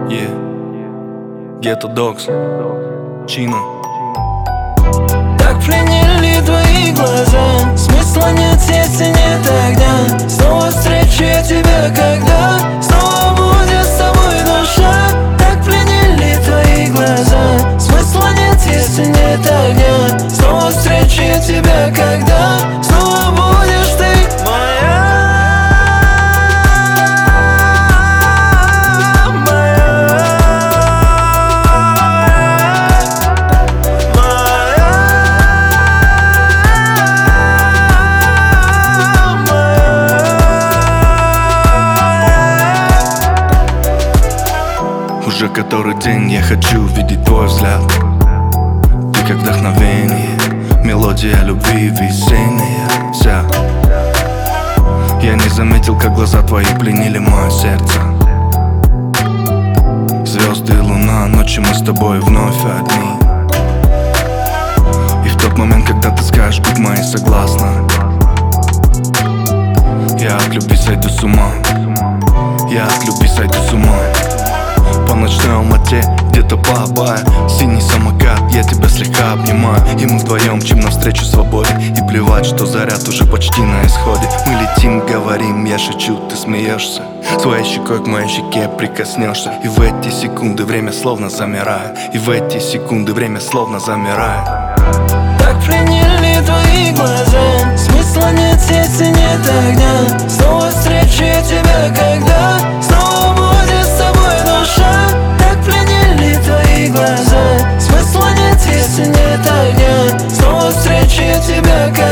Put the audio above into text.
Yeah. Ghetto Dogs, Chino. Так пленили твои глаза, смысла нет, если нет огня. Снова встречу я тебя, когда снова будет с тобой душа. Так пленили твои глаза, смысла нет, если нет огня. Снова встречу я тебя, когда снова будешь ты моя. Уже который день я хочу видеть твой взгляд. Ты как вдохновение, мелодия любви весенняя вся. Я не заметил, как глаза твои пленили мое сердце. Звезды и луна, ночи мы с тобой вновь одни. И в тот момент, когда ты скажешь, будь моей согласна, я от любви сойду с ума. Я от любви сойду с ума. По ночной Алмате, где-то по Абае, синий самокат, я тебя слегка обнимаю. И мы вдвоем мчим навстречу свободе. И плевать, что заряд уже почти на исходе. Мы летим, говорим, я шучу, ты смеешься. Своей щекой к моей щеке прикоснешься. И в эти секунды время словно замирает. И в эти секунды время словно замирает. Так пленили твои глаза, смысла нет, если нет огня. Снова встречу я тебя, когда снова будет с тобой душа. Так пленили твои глаза, смысла нет, если нет огня. Снова встречу я тебя, когда